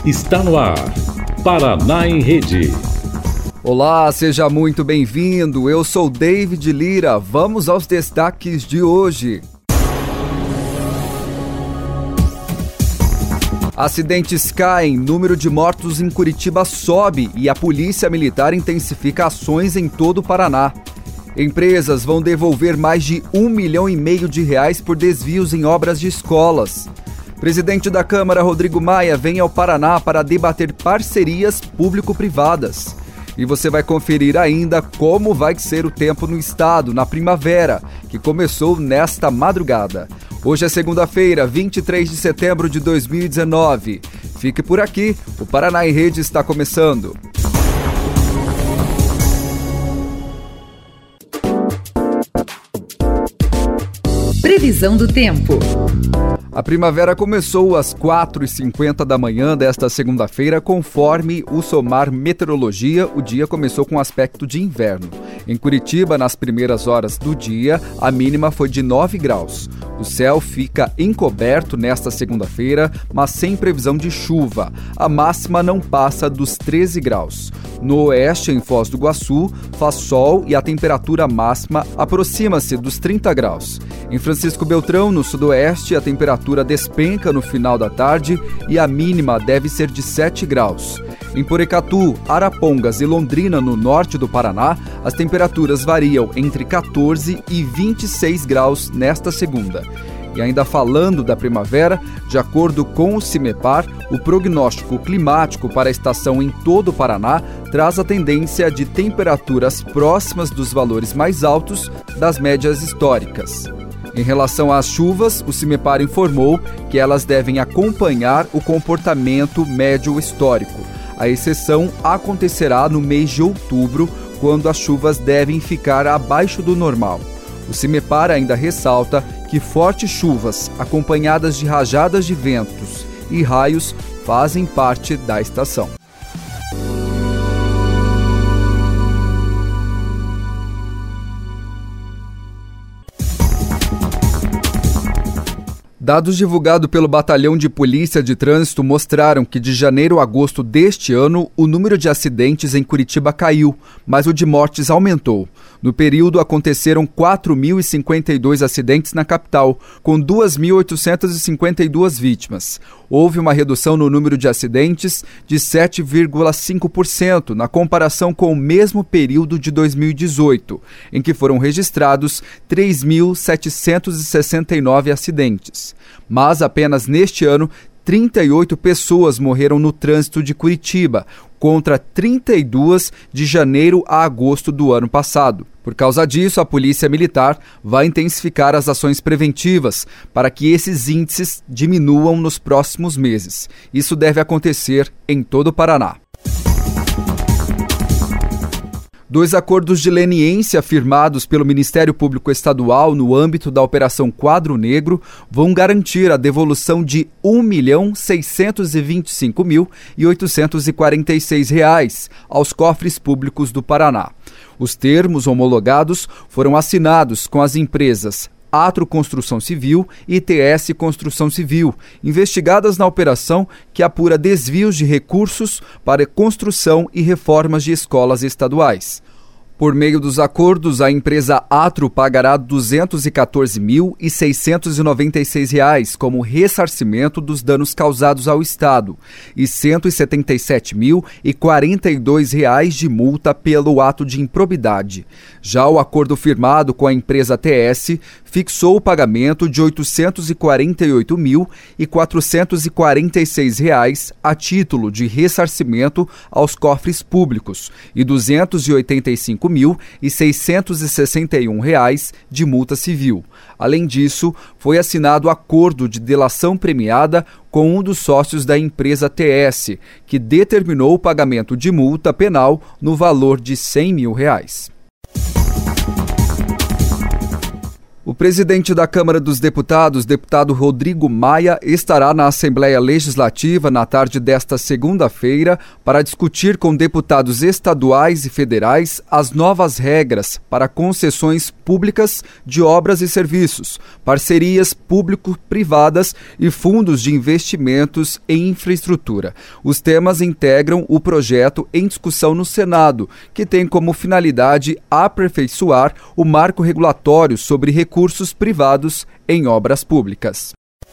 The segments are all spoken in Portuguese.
Está no ar, Paraná em Rede. Olá, seja muito bem-vindo. Eu sou David Lira. Vamos aos destaques de hoje. Acidentes caem, número de mortos em Curitiba sobe e a Polícia Militar intensifica ações em todo o Paraná. Empresas vão devolver mais de R$1,5 milhão por desvios em obras de escolas. Presidente da Câmara, Rodrigo Maia, vem ao Paraná para debater parcerias público-privadas. E você vai conferir ainda como vai ser o tempo no estado na primavera, que começou nesta madrugada. Hoje é segunda-feira, 23 de setembro de 2019. Fique por aqui, o Paraná em Rede está começando. Previsão do tempo. A primavera começou às 4h50 da manhã desta segunda-feira, conforme o SOMAR Meteorologia. O dia começou com aspecto de inverno. Em Curitiba, nas primeiras horas do dia, a mínima foi de 9 graus. O céu fica encoberto nesta segunda-feira, mas sem previsão de chuva. A máxima não passa dos 13 graus. No oeste, em Foz do Iguaçu, faz sol e a temperatura máxima aproxima-se dos 30 graus. Em Francisco Beltrão, no sudoeste, a temperatura despenca no final da tarde e a mínima deve ser de 7 graus. Em Porecatu, Arapongas e Londrina, no norte do Paraná, as temperaturas variam entre 14 e 26 graus nesta segunda. E ainda falando da primavera, de acordo com o CIMEPAR, o prognóstico climático para a estação em todo o Paraná traz a tendência de temperaturas próximas dos valores mais altos das médias históricas. Em relação às chuvas, o CIMEPAR informou que elas devem acompanhar o comportamento médio histórico. A exceção acontecerá no mês de outubro, quando as chuvas devem ficar abaixo do normal. O CIMEPAR ainda ressalta que fortes chuvas, acompanhadas de rajadas de ventos e raios, fazem parte da estação. Dados divulgados pelo Batalhão de Polícia de Trânsito mostraram que de janeiro a agosto deste ano, o número de acidentes em Curitiba caiu, mas o de mortes aumentou. No período, aconteceram 4.052 acidentes na capital, com 2.852 vítimas. Houve uma redução no número de acidentes de 7,5% na comparação com o mesmo período de 2018, em que foram registrados 3.769 acidentes. Mas apenas neste ano, 38 pessoas morreram no trânsito de Curitiba, contra 32 de janeiro a agosto do ano passado. Por causa disso, a Polícia Militar vai intensificar as ações preventivas para que esses índices diminuam nos próximos meses. Isso deve acontecer em todo o Paraná. 2 acordos de leniência firmados pelo Ministério Público Estadual no âmbito da Operação Quadro Negro vão garantir a devolução de R$1.625.846 aos cofres públicos do Paraná. Os termos homologados foram assinados com as empresas Atro Construção Civil e TS Construção Civil, investigadas na operação que apura desvios de recursos para construção e reformas de escolas estaduais. Por meio dos acordos, a empresa Atro pagará R$ 214.696 como ressarcimento dos danos causados ao Estado e R$ 177.042 de multa pelo ato de improbidade. Já o acordo firmado com a empresa TS fixou o pagamento de R$ 848.446 a título de ressarcimento aos cofres públicos e R$ 285.661 de multa civil. Além disso, foi assinado acordo de delação premiada com um dos sócios da empresa TS, que determinou o pagamento de multa penal no valor de R$ 100 mil. O presidente da Câmara dos Deputados, deputado Rodrigo Maia, estará na Assembleia Legislativa na tarde desta segunda-feira para discutir com deputados estaduais e federais as novas regras para concessões públicas de obras e serviços, parcerias público-privadas e fundos de investimentos em infraestrutura. Os temas integram o projeto em discussão no Senado, que tem como finalidade aperfeiçoar o marco regulatório sobre recursos privados em obras públicas.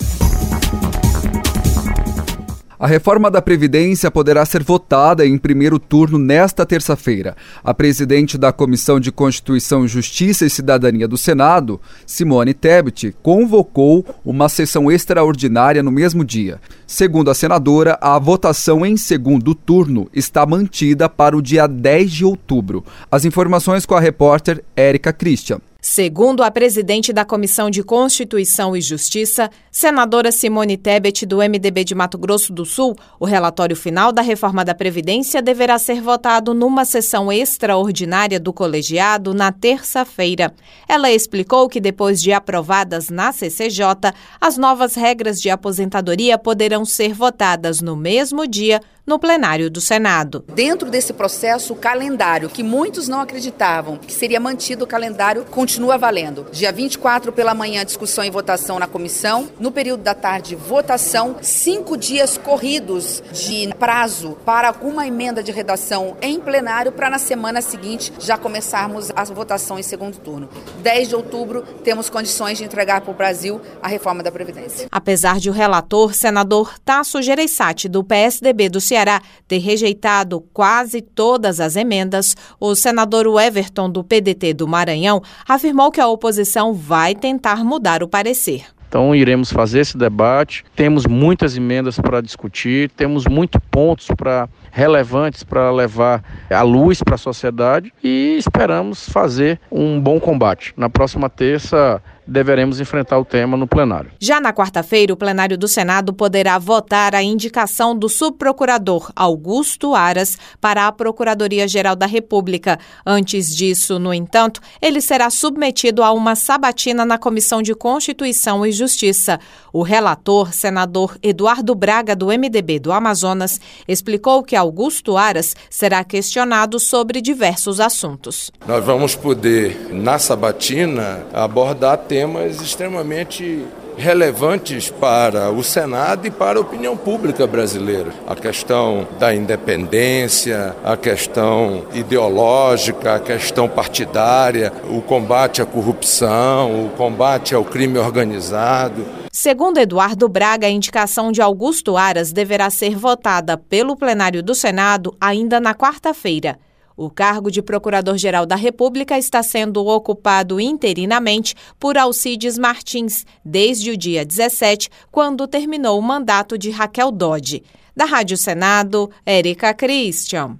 A reforma da Previdência poderá ser votada em primeiro turno nesta terça-feira. A presidente da Comissão de Constituição, Justiça e Cidadania do Senado, Simone Tebet, convocou uma sessão extraordinária no mesmo dia. Segundo a senadora, a votação em segundo turno está mantida para o dia 10 de outubro. As informações com a repórter Érica Christian. Segundo a presidente da Comissão de Constituição e Justiça, senadora Simone Tebet, do MDB de Mato Grosso do Sul, o relatório final da reforma da Previdência deverá ser votado numa sessão extraordinária do colegiado na terça-feira. Ela explicou que depois de aprovadas na CCJ, as novas regras de aposentadoria poderão ser votadas no mesmo dia no plenário do Senado. Dentro desse processo, o calendário, que muitos não acreditavam que seria mantido o calendário, continua valendo. Dia 24 pela manhã, discussão e votação na comissão. No período da tarde, votação. 5 dias corridos de prazo para alguma emenda de redação em plenário, para na semana seguinte já começarmos a votação em segundo turno. 10 de outubro, temos condições de entregar para o Brasil a reforma da Previdência. Apesar de o relator, senador Tasso Gereissati, do PSDB do Ceará, ter rejeitado quase todas as emendas, o senador Everton, do PDT do Maranhão, afirmou que a oposição vai tentar mudar o parecer. Então iremos fazer esse debate, temos muitas emendas para discutir, temos muitos pontos relevantes para levar a luz para a sociedade e esperamos fazer um bom combate. Na próxima terça deveremos enfrentar o tema no plenário. Já na quarta-feira, o plenário do Senado poderá votar a indicação do subprocurador Augusto Aras para a Procuradoria-Geral da República. Antes disso, no entanto, ele será submetido a uma sabatina na Comissão de Constituição e Justiça. O relator, senador Eduardo Braga, do MDB do Amazonas, explicou que Augusto Aras será questionado sobre diversos assuntos. Nós vamos poder, na sabatina, abordar temas extremamente relevantes para o Senado e para a opinião pública brasileira. A questão da independência, a questão ideológica, a questão partidária, o combate à corrupção, o combate ao crime organizado. Segundo Eduardo Braga, a indicação de Augusto Aras deverá ser votada pelo plenário do Senado ainda na quarta-feira. O cargo de Procurador-Geral da República está sendo ocupado interinamente por Alcides Martins, desde o dia 17, quando terminou o mandato de Raquel Dodge. Da Rádio Senado, Érica Christian.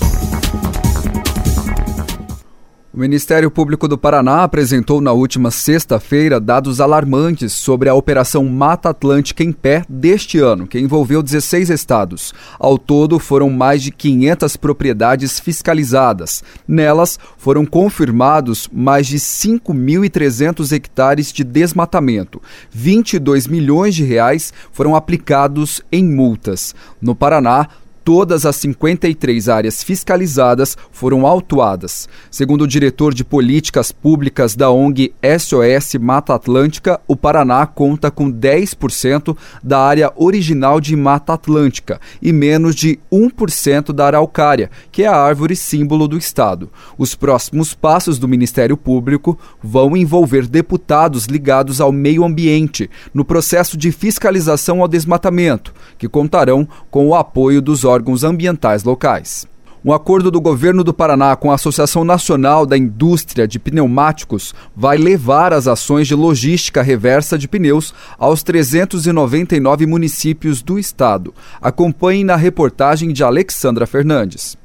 O Ministério Público do Paraná apresentou na última sexta-feira dados alarmantes sobre a Operação Mata Atlântica em Pé deste ano, que envolveu 16 estados. Ao todo, foram mais de 500 propriedades fiscalizadas. Nelas, foram confirmados mais de 5.300 hectares de desmatamento. 22 milhões de reais foram aplicados em multas. No Paraná, todas as 53 áreas fiscalizadas foram autuadas. Segundo o diretor de políticas públicas da ONG SOS Mata Atlântica, o Paraná conta com 10% da área original de Mata Atlântica e menos de 1% da araucária, que é a árvore símbolo do estado. Os próximos passos do Ministério Público vão envolver deputados ligados ao meio ambiente no processo de fiscalização ao desmatamento, que contarão com o apoio dos órgãos ambientais locais. Um acordo do governo do Paraná com a Associação Nacional da Indústria de Pneumáticos vai levar as ações de logística reversa de pneus aos 399 municípios do estado. Acompanhe na reportagem de Alexandra Fernandes.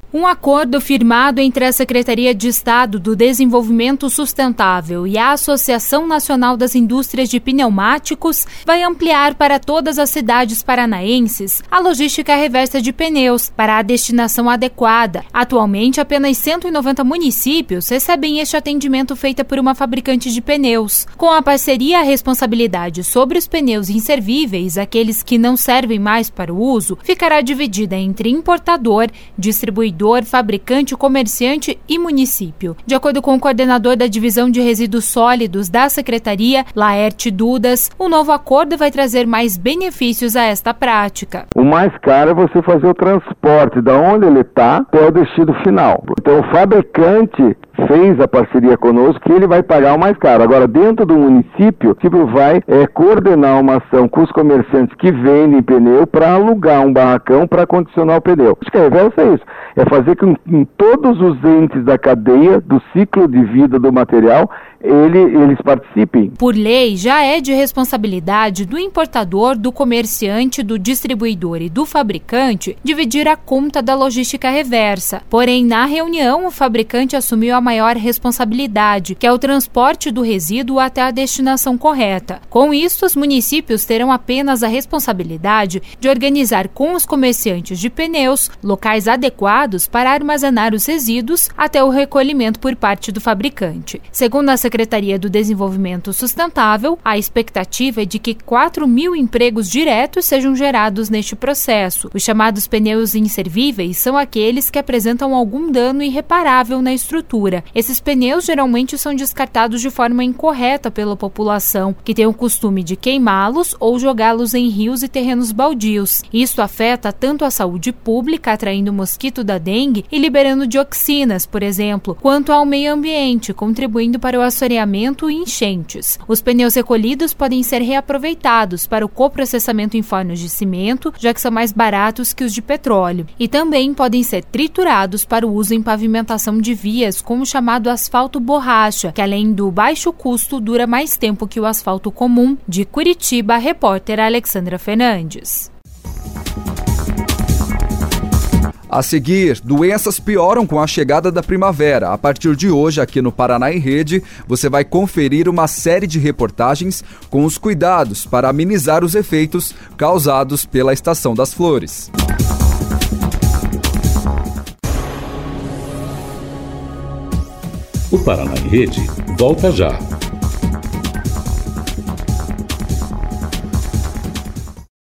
Um acordo firmado entre a Secretaria de Estado do Desenvolvimento Sustentável e a Associação Nacional das Indústrias de Pneumáticos vai ampliar para todas as cidades paranaenses a logística reversa de pneus para a destinação adequada. Atualmente, apenas 190 municípios recebem este atendimento feito por uma fabricante de pneus. Com a parceria, a responsabilidade sobre os pneus inservíveis, aqueles que não servem mais para o uso, ficará dividida entre importador, distribuidor, fabricante, comerciante e município. De acordo com o coordenador da Divisão de Resíduos Sólidos da Secretaria, Laerte Dudas, o novo acordo vai trazer mais benefícios a esta prática. O mais caro é você fazer o transporte da onde ele está até o destino final. Então o fabricante fez a parceria conosco que ele vai pagar o mais caro. Agora, dentro do município, o município vai coordenar uma ação com os comerciantes que vendem pneu para alugar um barracão para condicionar o pneu. Acho que a reversa é isso. É fazer com que todos os entes da cadeia, do ciclo de vida do material, eles participem. Por lei, já é de responsabilidade do importador, do comerciante, do distribuidor e do fabricante dividir a conta da logística reversa. Porém, na reunião, o fabricante assumiu a maior responsabilidade, que é o transporte do resíduo até a destinação correta. Com isso, os municípios terão apenas a responsabilidade de organizar com os comerciantes de pneus locais adequados para armazenar os resíduos até o recolhimento por parte do fabricante. Segundo a Secretaria do Desenvolvimento Sustentável, a expectativa é de que 4.000 empregos diretos sejam gerados neste processo. Os chamados pneus inservíveis são aqueles que apresentam algum dano irreparável na estrutura. Esses pneus geralmente são descartados de forma incorreta pela população, que tem o costume de queimá-los ou jogá-los em rios e terrenos baldios. Isso afeta tanto a saúde pública, atraindo o mosquito da dengue e liberando dioxinas, por exemplo, quanto ao meio ambiente, contribuindo para o assoreamento e enchentes. Os pneus recolhidos podem ser reaproveitados para o coprocessamento em fornos de cimento, já que são mais baratos que os de petróleo, e também podem ser triturados para o uso em pavimentação de vias com o chamado asfalto borracha, que além do baixo custo dura mais tempo que o asfalto comum. De Curitiba, a repórter Alexandra Fernandes. A seguir, doenças pioram com a chegada da primavera. A partir de hoje, aqui no Paraná em Rede, você vai conferir uma série de reportagens com os cuidados para amenizar os efeitos causados pela estação das flores. O Paraná em Rede volta já.